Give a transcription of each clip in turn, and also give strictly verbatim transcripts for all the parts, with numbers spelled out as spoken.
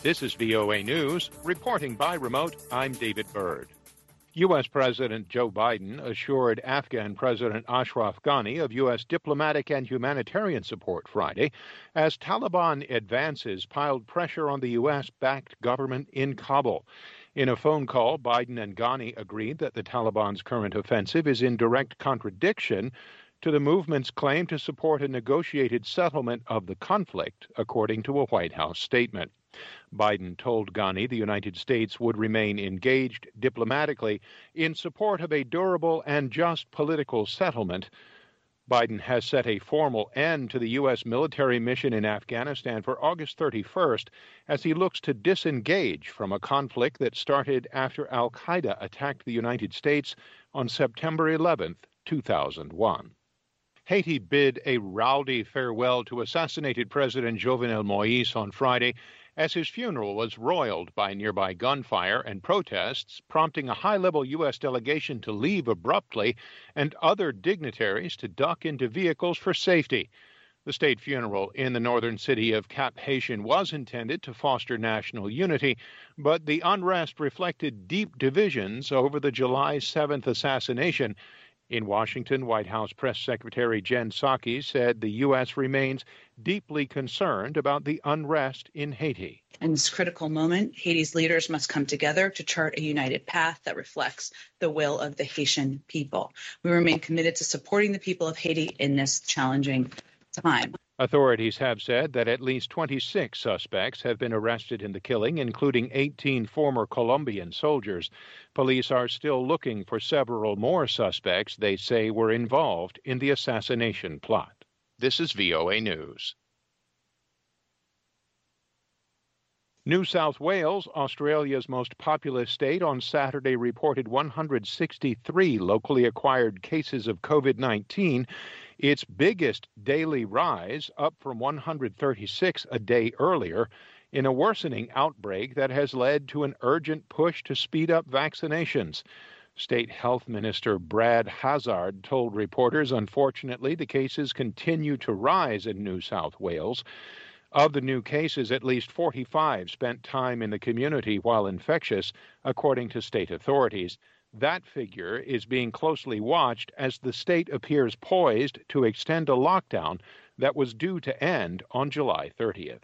This is V O A News. Reporting by remote, I'm David Byrd. U S. President Joe Biden assured Afghan President Ashraf Ghani of U S diplomatic and humanitarian support Friday as Taliban advances piled pressure on the U S-backed government in Kabul. In a phone call, Biden and Ghani agreed that the Taliban's current offensive is in direct contradiction to the movement's claim to support a negotiated settlement of the conflict, according to a White House statement. Biden told Ghani the United States would remain engaged diplomatically in support of a durable and just political settlement. Biden has set a formal end to the U S military mission in Afghanistan for August thirty-first as he looks to disengage from a conflict that started after al-Qaeda attacked the United States on September eleventh, two thousand one. Haiti bid a rowdy farewell to assassinated President Jovenel Moïse on Friday as his funeral was roiled by nearby gunfire and protests, prompting a high-level U S delegation to leave abruptly and other dignitaries to duck into vehicles for safety. The state funeral in the northern city of Cap-Haïtien was intended to foster national unity, but the unrest reflected deep divisions over the July seventh assassination. In Washington, White House Press Secretary Jen Psaki said the U S remains deeply concerned about the unrest in Haiti. In this critical moment, Haiti's leaders must come together to chart a united path that reflects the will of the Haitian people. We remain committed to supporting the people of Haiti in this challenging time. Authorities have said that at least twenty-six suspects have been arrested in the killing, including eighteen former Colombian soldiers. Police are still looking for several more suspects they say were involved in the assassination plot. This is V O A News. New South Wales, Australia's most populous state, on Saturday reported one hundred sixty-three locally acquired cases of COVID nineteen, its biggest daily rise, up from one hundred thirty-six a day earlier, in a worsening outbreak that has led to an urgent push to speed up vaccinations. State Health Minister Brad Hazzard told reporters, unfortunately, the cases continue to rise in New South Wales. Of the new cases, at least forty-five spent time in the community while infectious, according to state authorities. That figure is being closely watched as the state appears poised to extend a lockdown that was due to end on July thirtieth.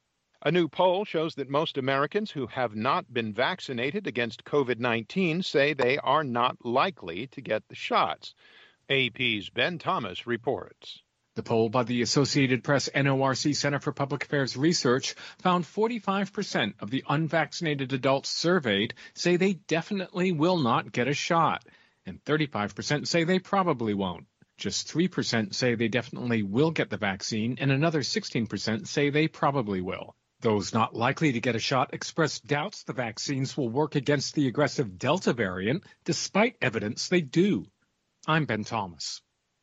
A new poll shows that most Americans who have not been vaccinated against COVID nineteen say they are not likely to get the shots. A P's Ben Thomas reports. The poll by the Associated Press N O R C Center for Public Affairs Research found forty-five percent of the unvaccinated adults surveyed say they definitely will not get a shot, and thirty-five percent say they probably won't. Just three percent say they definitely will get the vaccine, and another sixteen percent say they probably will. Those not likely to get a shot expressed doubts the vaccines will work against the aggressive Delta variant, despite evidence they do. I'm Ben Thomas.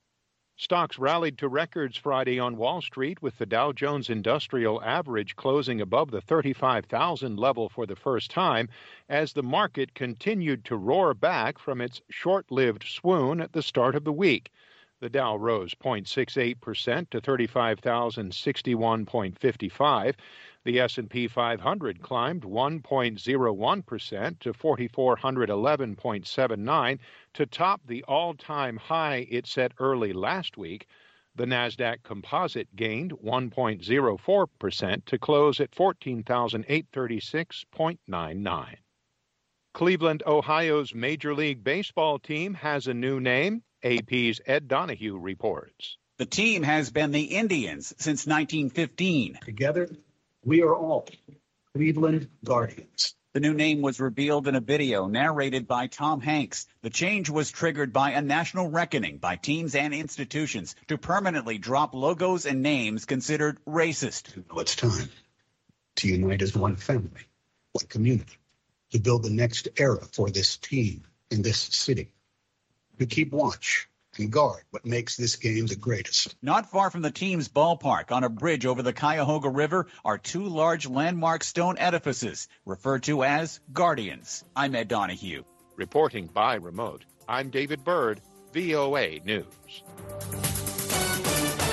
Stocks rallied to records Friday on Wall Street, with the Dow Jones Industrial Average closing above the thirty-five thousand level for the first time as the market continued to roar back from its short-lived swoon at the start of the week. The Dow rose zero point six eight percent to thirty-five thousand sixty-one point five five. The S and P five hundred climbed one point zero one percent to four thousand four hundred eleven point seven nine to top the all-time high it set early last week. The Nasdaq Composite gained one point zero four percent to close at fourteen thousand eight hundred thirty-six point nine nine. Cleveland, Ohio's Major League Baseball team has a new name. A P's Ed Donahue reports. The team has been the Indians since nineteen fifteen. Together, we are all Cleveland Guardians. The new name was revealed in a video narrated by Tom Hanks. The change was triggered by a national reckoning by teams and institutions to permanently drop logos and names considered racist. Now it's time to unite as one family, one community, to build the next era for this team in this city, to keep watch and guard what makes this game the greatest. Not far from the team's ballpark, on a bridge over the Cuyahoga River, are two large landmark stone edifices referred to as Guardians. I'm Ed Donahue. Reporting by remote, I'm David Byrd, V O A News.